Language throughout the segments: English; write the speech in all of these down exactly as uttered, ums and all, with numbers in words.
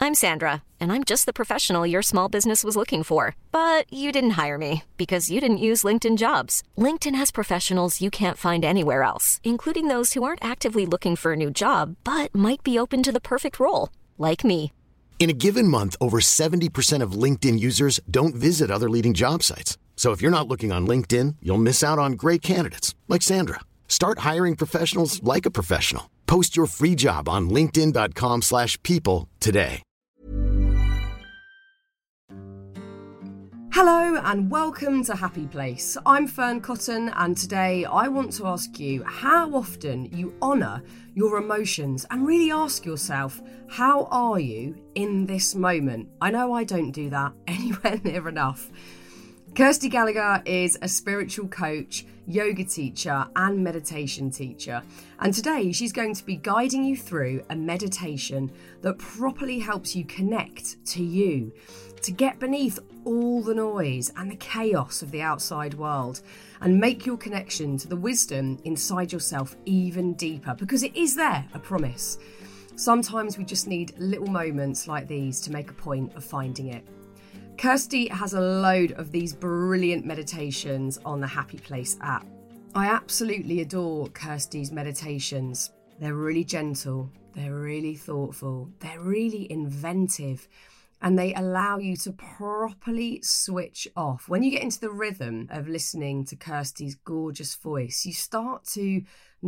I'm Sandra, and I'm just the professional your small business was looking for. But you didn't hire me because you didn't use LinkedIn Jobs. LinkedIn has professionals you can't find anywhere else, including those who aren't actively looking for a new job, but might be open to the perfect role, like me. In a given month, over seventy percent of LinkedIn users don't visit other leading job sites. So if you're not looking on LinkedIn, you'll miss out on great candidates like Sandra. Start hiring professionals like a professional. Post your free job on linkedin dot com slash people today. Hello and welcome to Happy Place. I'm Fern Cotton, and today I want to ask you how often you honour your emotions and really ask yourself, how are you in this moment? I know I don't do that anywhere near enough. Kirsty Gallagher is a spiritual coach, yoga teacher and meditation teacher. And today she's going to be guiding you through a meditation that properly helps you connect to you, to get beneath all the noise and the chaos of the outside world and make your connection to the wisdom inside yourself even deeper, because it is there, I promise. Sometimes we just need little moments like these to make a point of finding it. Kirsty has a load of these brilliant meditations on the Happy Place app. I absolutely adore Kirsty's meditations. They're really gentle, they're really thoughtful, they're really inventive, and they allow you to properly switch off. When you get into the rhythm of listening to Kirsty's gorgeous voice, you start to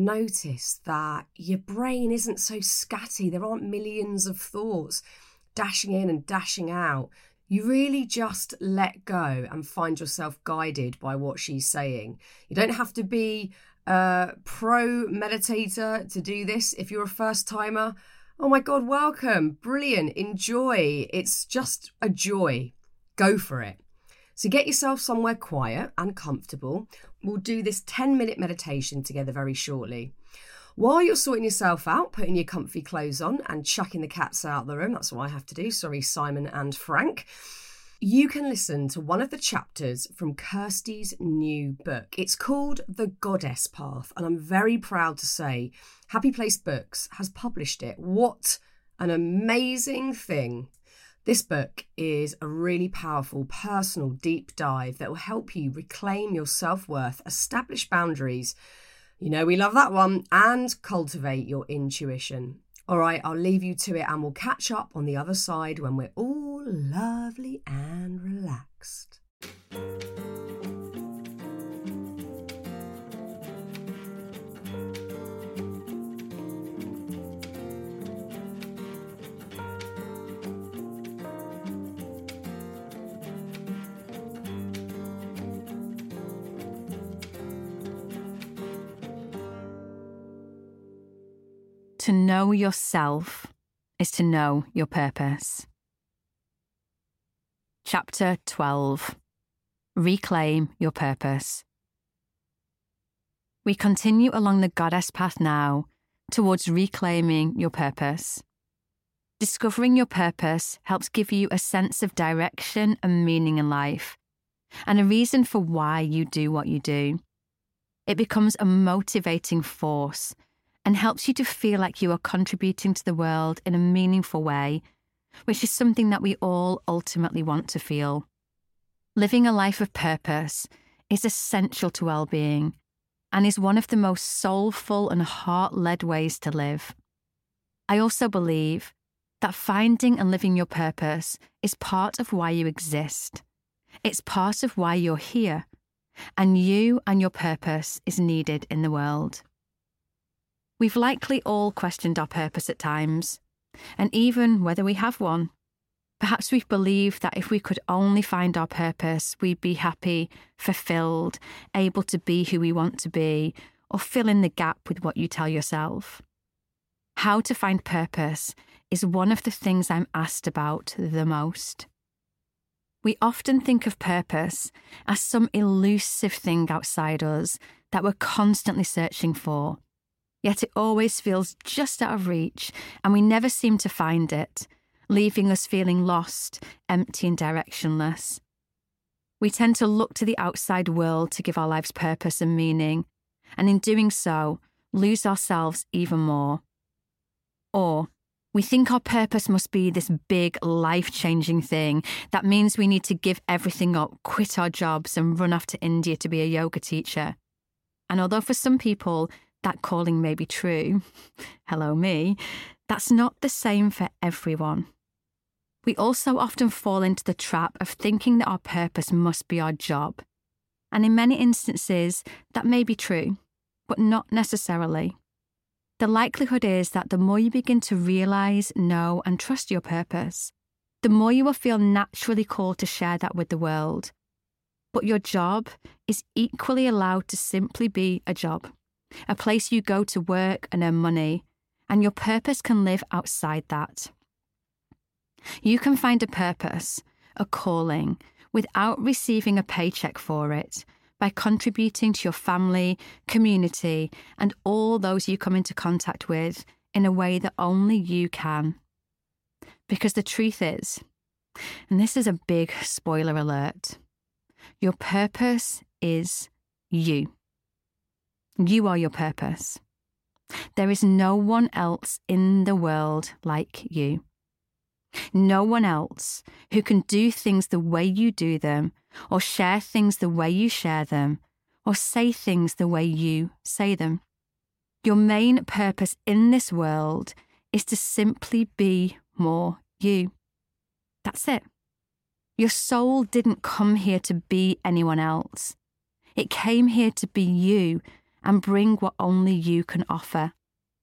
notice that your brain isn't so scatty. There aren't millions of thoughts dashing in and dashing out. You really just let go and find yourself guided by what she's saying. You don't have to be a pro meditator to do this. If you're a first timer, oh my God, welcome. Brilliant. Enjoy. It's just a joy. Go for it. So get yourself somewhere quiet and comfortable. We'll do this ten minute meditation together very shortly. While you're sorting yourself out, putting your comfy clothes on and chucking the cats out of the room, that's what I have to do, sorry Simon and Frank, you can listen to one of the chapters from Kirsty's new book. It's called The Goddess Path, and I'm very proud to say Happy Place Books has published it. What an amazing thing. This book is a really powerful, personal, deep dive that will help you reclaim your self-worth, establish boundaries, you know we love that one, and cultivate your intuition. All right, I'll leave you to it and we'll catch up on the other side when we're all lovely and relaxed. To know yourself is to know your purpose. Chapter twelve. Reclaim your purpose. We continue along the goddess path now towards reclaiming your purpose. Discovering your purpose helps give you a sense of direction and meaning in life, and a reason for why you do what you do. It becomes a motivating force and helps you to feel like you are contributing to the world in a meaningful way, which is something that we all ultimately want to feel. Living a life of purpose is essential to well-being and is one of the most soulful and heart-led ways to live. I also believe that finding and living your purpose is part of why you exist. It's part of why you're here, and you and your purpose is needed in the world. We've likely all questioned our purpose at times, and even whether we have one. Perhaps we've believed that if we could only find our purpose, we'd be happy, fulfilled, able to be who we want to be, or fill in the gap with what you tell yourself. How to find purpose is one of the things I'm asked about the most. We often think of purpose as some elusive thing outside us that we're constantly searching for. Yet it always feels just out of reach, and we never seem to find it, leaving us feeling lost, empty and directionless. We tend to look to the outside world to give our lives purpose and meaning, and in doing so, lose ourselves even more. Or We think our purpose must be this big, life-changing thing that means we need to give everything up, quit our jobs, and run off to India to be a yoga teacher. And although for some people that calling may be true, hello me, that's not the same for everyone. We also often fall into the trap of thinking that our purpose must be our job. And in many instances, that may be true, but not necessarily. The likelihood is that the more you begin to realise, know and trust your purpose, the more you will feel naturally called to share that with the world. But your job is equally allowed to simply be a job, a place you go to work and earn money, and your purpose can live outside that. You can find a purpose, a calling, without receiving a paycheck for it, by contributing to your family, community, and all those you come into contact with in a way that only you can. Because the truth is, and this is a big spoiler alert, your purpose is you. You are your purpose. There is no one else in the world like you. No one else who can do things the way you do them, or share things the way you share them, or say things the way you say them. Your main purpose in this world is to simply be more you. That's it. Your soul didn't come here to be anyone else. It came here to be you and bring what only you can offer.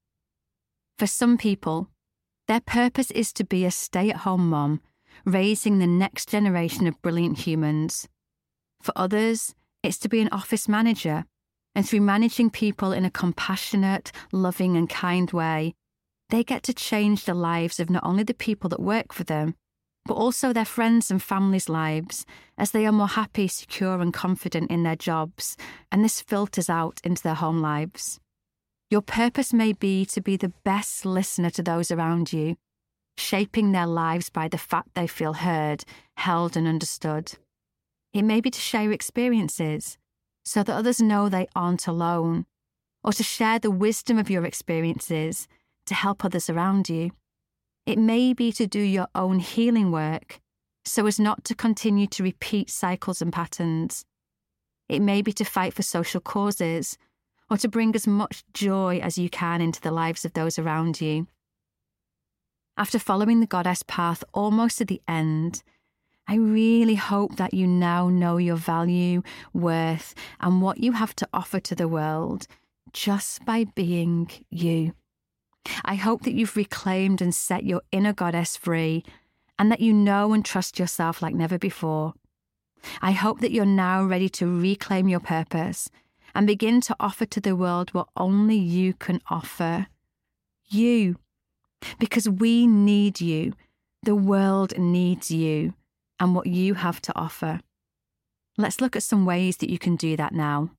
For some people, their purpose is to be a stay-at-home mom, raising the next generation of brilliant humans. For others, it's to be an office manager, and through managing people in a compassionate, loving and kind way, they get to change the lives of not only the people that work for them, but also their friends' and families' lives, as they are more happy, secure and confident in their jobs, and this filters out into their home lives. Your purpose may be to be the best listener to those around you, shaping their lives by the fact they feel heard, held and understood. It may be to share experiences, so that others know they aren't alone, or to share the wisdom of your experiences to help others around you. It may be to do your own healing work, so as not to continue to repeat cycles and patterns. It may be to fight for social causes, or to bring as much joy as you can into the lives of those around you. After following the Goddess path almost to the end, I really hope that you now know your value, worth, and what you have to offer to the world just by being you. I hope that you've reclaimed and set your inner goddess free, and that you know and trust yourself like never before. I hope that you're now ready to reclaim your purpose and begin to offer to the world what only you can offer. You. Because we need you. The world needs you and what you have to offer. Let's look at some ways that you can do that now.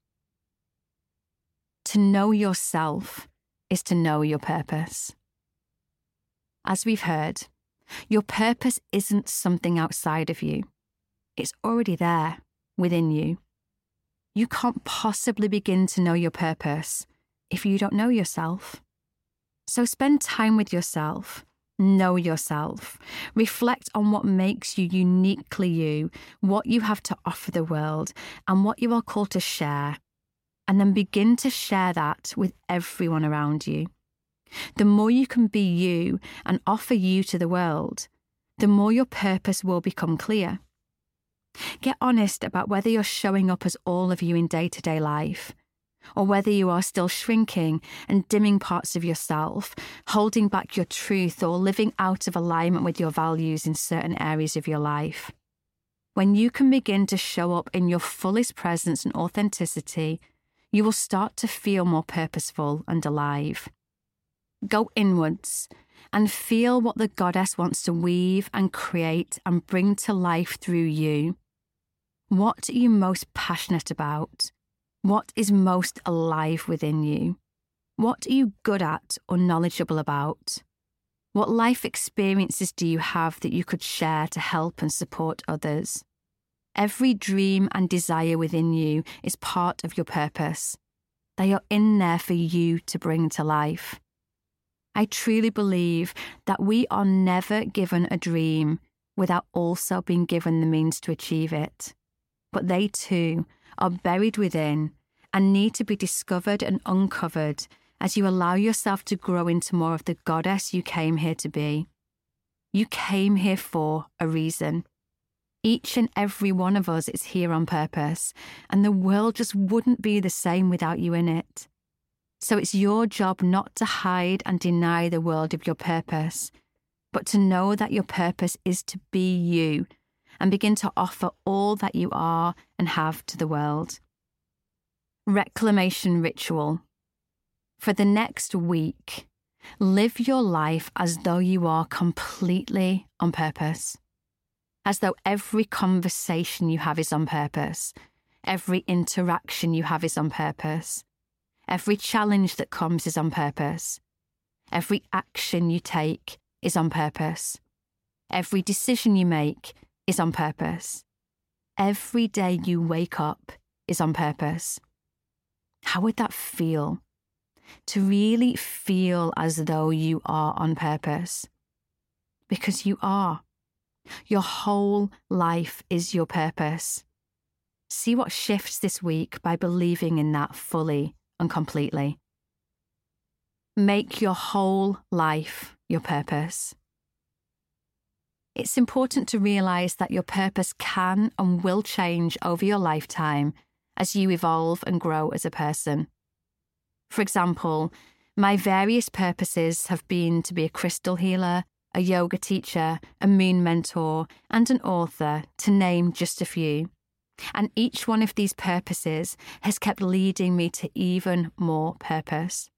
To know yourself is to know your purpose. As we've heard, your purpose isn't something outside of you. It's already there, within you. You can't possibly begin to know your purpose if you don't know yourself. So spend time with yourself, know yourself, reflect on what makes you uniquely you, what you have to offer the world, and what you are called to share. And then begin to share that with everyone around you. The more you can be you and offer you to the world, the more your purpose will become clear. Get honest about whether you're showing up as all of you in day-to-day life, or whether you are still shrinking and dimming parts of yourself, holding back your truth or living out of alignment with your values in certain areas of your life. When you can begin to show up in your fullest presence and authenticity, you will start to feel more purposeful and alive. Go inwards and feel what the goddess wants to weave and create and bring to life through you. What are you most passionate about? What is most alive within you? What are you good at or knowledgeable about? What life experiences do you have that you could share to help and support others? Every dream and desire within you is part of your purpose. They are in there for you to bring to life. I truly believe that we are never given a dream without also being given the means to achieve it. But they too are buried within and need to be discovered and uncovered as you allow yourself to grow into more of the goddess you came here to be. You came here for a reason. Each and every one of us is here on purpose, and the world just wouldn't be the same without you in it. So it's your job not to hide and deny the world of your purpose, but to know that your purpose is to be you and begin to offer all that you are and have to the world. Reclamation ritual. For the next week, live your life as though you are completely on purpose. As though every conversation you have is on purpose. Every interaction you have is on purpose. Every challenge that comes is on purpose. Every action you take is on purpose. Every decision you make is on purpose. Every day you wake up is on purpose. How would that feel? To really feel as though you are on purpose. Because you are. Your whole life is your purpose. See what shifts this week by believing in that fully and completely. Make your whole life your purpose. It's important to realise that your purpose can and will change over your lifetime as you evolve and grow as a person. For example, my various purposes have been to be a crystal healer, a yoga teacher, a moon mentor, and an author, to name just a few. And each one of these purposes has kept leading me to even more purpose.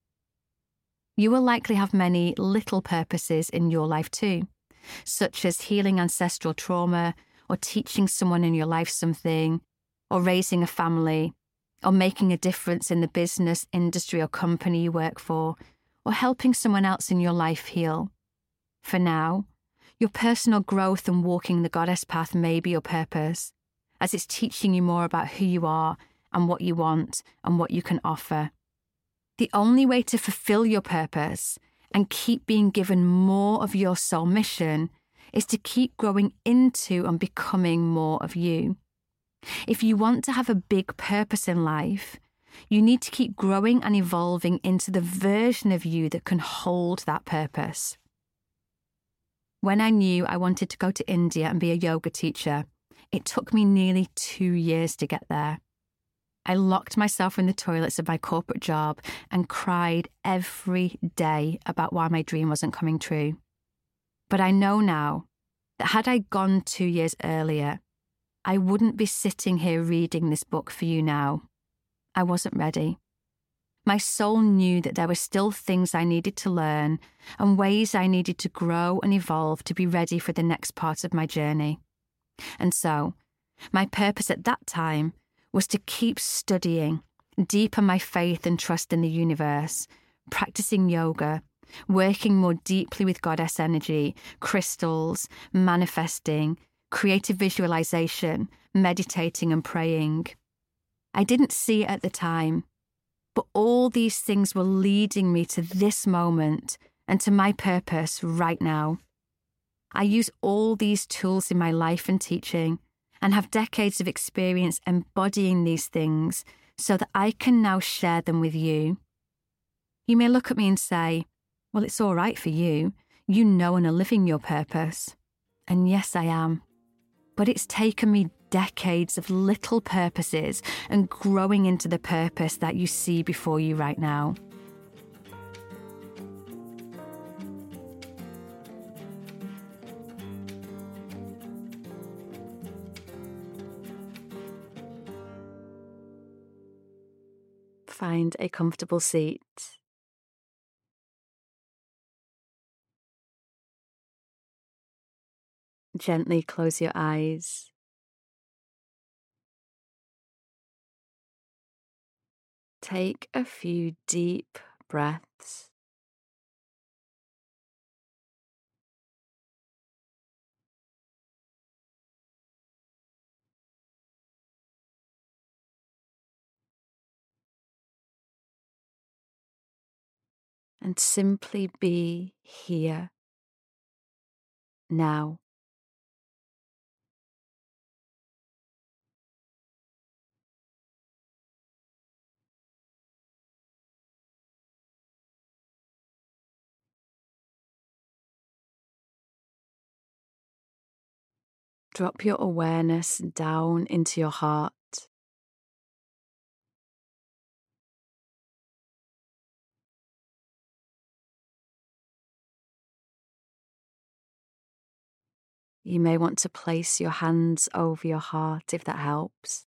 You will likely have many little purposes in your life too, such as healing ancestral trauma, or teaching someone in your life something, or raising a family, or making a difference in the business, industry, or company you work for, or helping someone else in your life heal. For now, your personal growth and walking the goddess path may be your purpose, as it's teaching you more about who you are and what you want and what you can offer. The only way to fulfill your purpose and keep being given more of your soul mission is to keep growing into and becoming more of you. If you want to have a big purpose in life, you need to keep growing and evolving into the version of you that can hold that purpose. When I knew I wanted to go to India and be a yoga teacher, it took me nearly two years to get there. I locked myself in the toilets of my corporate job and cried every day about why my dream wasn't coming true. But I know now that had I gone two years earlier, I wouldn't be sitting here reading this book for you now. I wasn't ready. My soul knew that there were still things I needed to learn and ways I needed to grow and evolve to be ready for the next part of my journey. And so, my purpose at that time was to keep studying, deepen my faith and trust in the universe, practicing yoga, working more deeply with goddess energy, crystals, manifesting, creative visualization, meditating and praying. I didn't see it at the time, but all these things were leading me to this moment and to my purpose right now. I use all these tools in my life and teaching and have decades of experience embodying these things so that I can now share them with you. You may look at me and say, well, it's all right for you. You know and are living your purpose. And yes, I am. But it's taken me decades of little purposes and growing into the purpose that you see before you right now. Find a comfortable seat. Gently close your eyes. Take a few deep breaths. and simply be here now. Drop your awareness down into your heart. You may want to place your hands over your heart if that helps.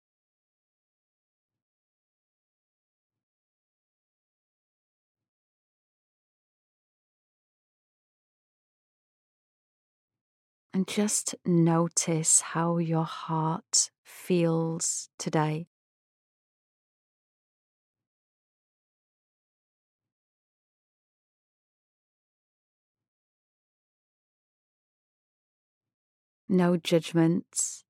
And just notice how your heart feels today. No judgments.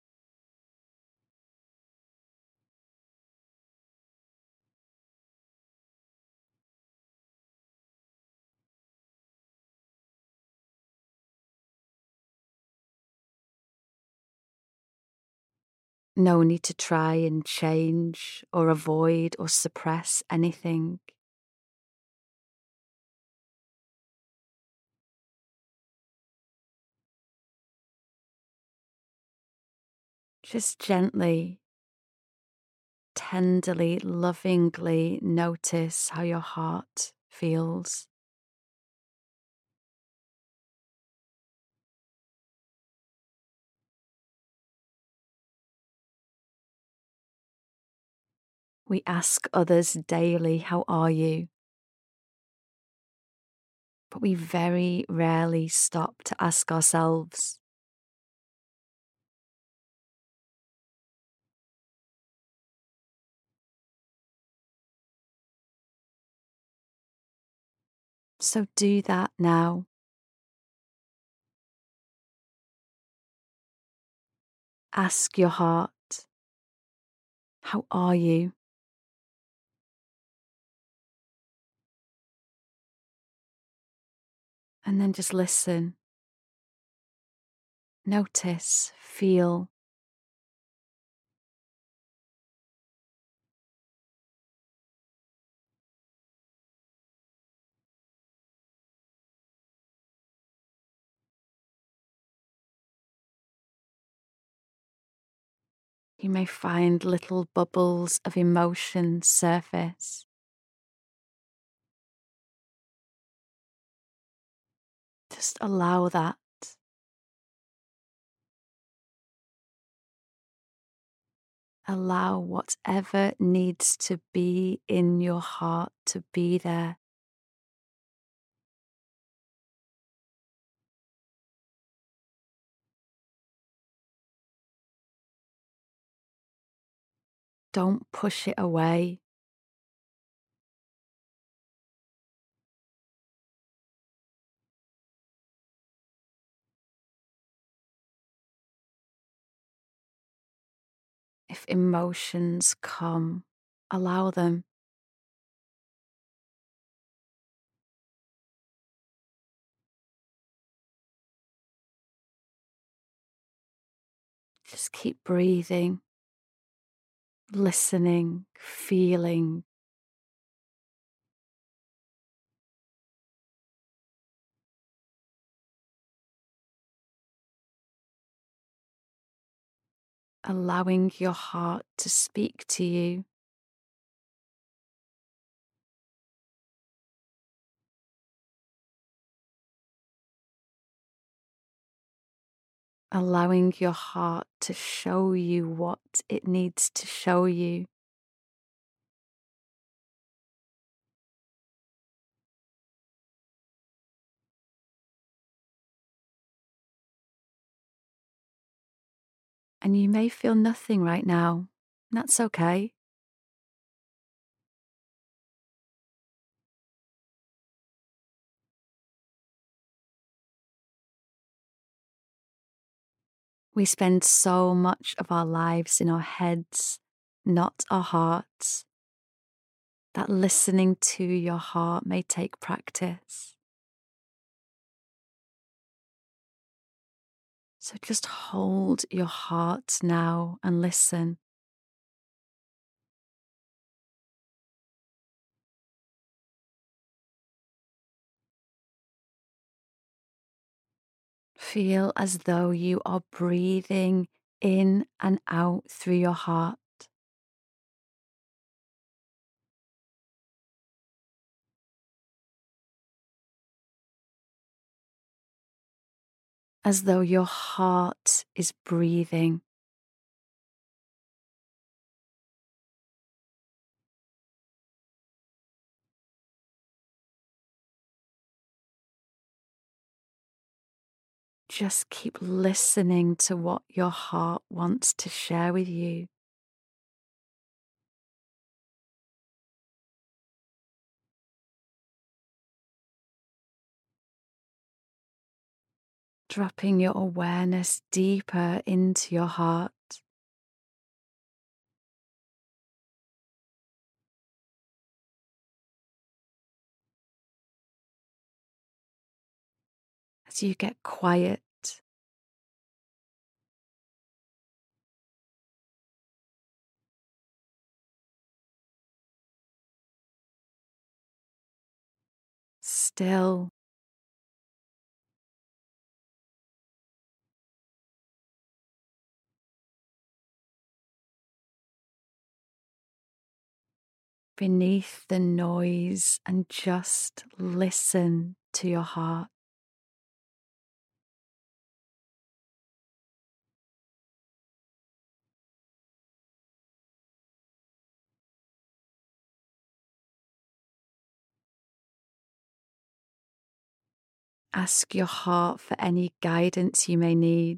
No need to try and change or avoid or suppress anything. Just gently, tenderly, lovingly notice how your heart feels. We ask others daily, how are you? But we very rarely stop to ask ourselves. So do that now. Ask your heart, how are you? And then just listen. Notice, feel. You may find little bubbles of emotion surface. Just allow that. Allow whatever needs to be in your heart to be there. Don't push it away. If emotions come, allow them. Just keep breathing, listening, feeling. Allowing your heart to speak to you. Allowing your heart to show you what it needs to show you. And you may feel nothing right now. That's okay. We spend so much of our lives in our heads, not our hearts. that listening to your heart may take practice. So just hold your heart now and listen. Feel as though you are breathing in and out through your heart. As though your heart is breathing. Just keep listening to what your heart wants to share with you. Dropping your awareness deeper into your heart. As you get quiet, still, beneath the noise, and just listen to your heart. Ask your heart for any guidance you may need.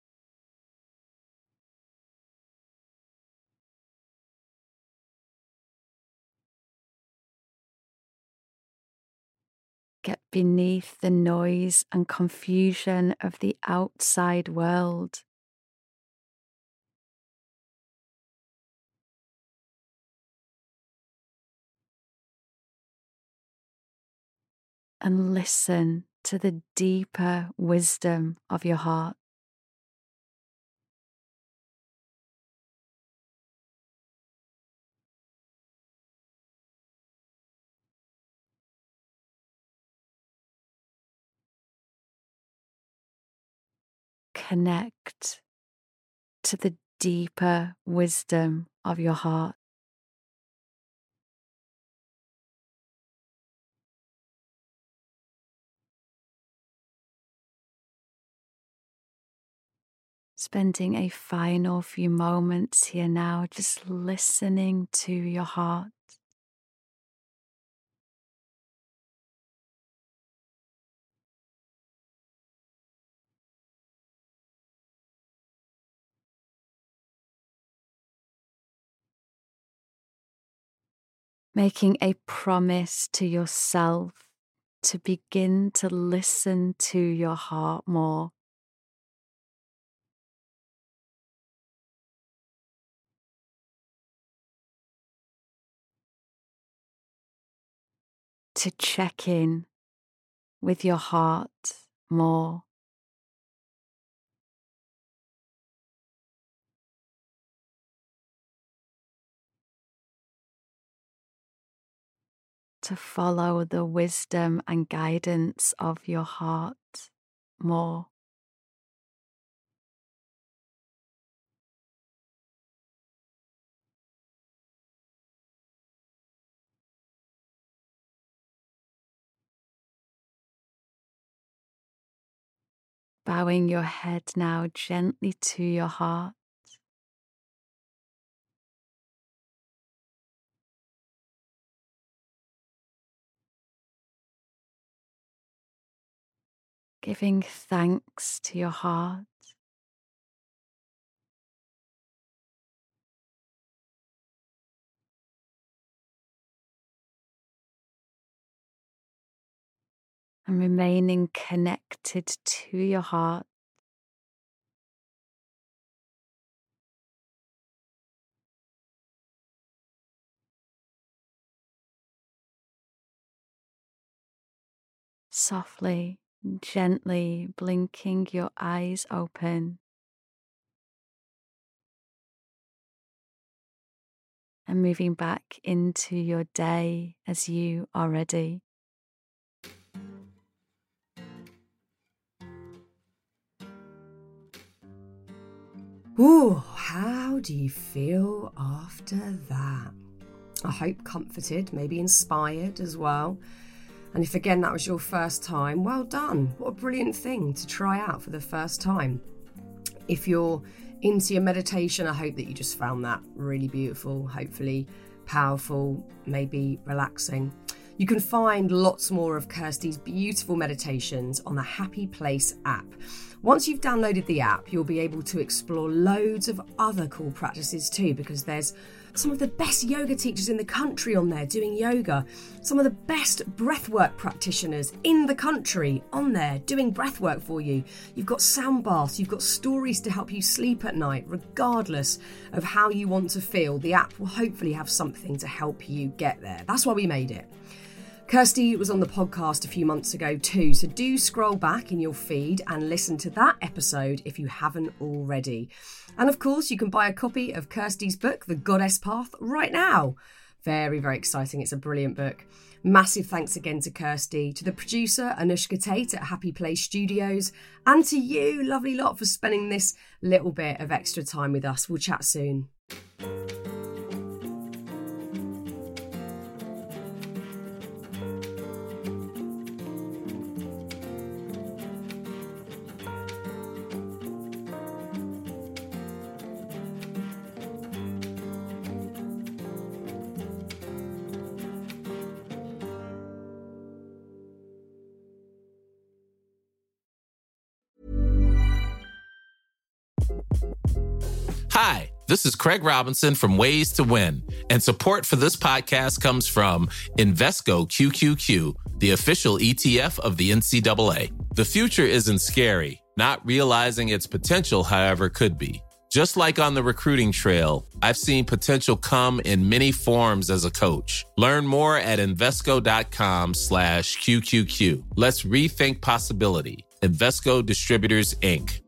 Get beneath the noise and confusion of the outside world. And listen to the deeper wisdom of your heart. Connect to the deeper wisdom of your heart. Spending a final few moments here now, just listening to your heart. Making a promise to yourself to begin to listen to your heart more. To check in with your heart more. To follow the wisdom and guidance of your heart more. Bowing your head now gently to your heart. Giving thanks to your heart. And remaining connected to your heart. softly, gently blinking your eyes open. And moving back into your day as you are ready. Ooh, how do you feel after that? I hope comforted, maybe inspired as well. And if again that was your first time, well done. What a brilliant thing to try out for the first time. If you're into your meditation, I hope that you just found that really beautiful, hopefully powerful, maybe relaxing. You can find lots more of Kirsty's beautiful meditations on the Happy Place app. Once you've downloaded the app, you'll be able to explore loads of other cool practices too, because there's some of the best yoga teachers in the country on there doing yoga, some of the best breathwork practitioners in the country on there doing breathwork for you. You've got sound baths, you've got stories to help you sleep at night, regardless of how you want to feel. The app will hopefully have something to help you get there. That's why we made it. Kirsty was on the podcast a few months ago too, so do scroll back in your feed and listen to that episode if you haven't already. And of course, you can buy a copy of Kirsty's book, The Goddess Path, right now. Very, very exciting. It's a brilliant book. Massive thanks again to Kirsty, to the producer, Anushka Tate at Happy Place Studios, and to you, lovely lot, for spending this little bit of extra time with us. We'll chat soon. Hi, this is Craig Robinson from Ways to Win, and support for this podcast comes from Invesco Q Q Q, the official E T F of the N C double A. The future isn't scary. Not realizing its potential, however, could be. Just like on the recruiting trail, I've seen potential come in many forms as a coach. Learn more at Invesco.com slash QQQ. Let's rethink possibility. Invesco Distributors, Incorporated.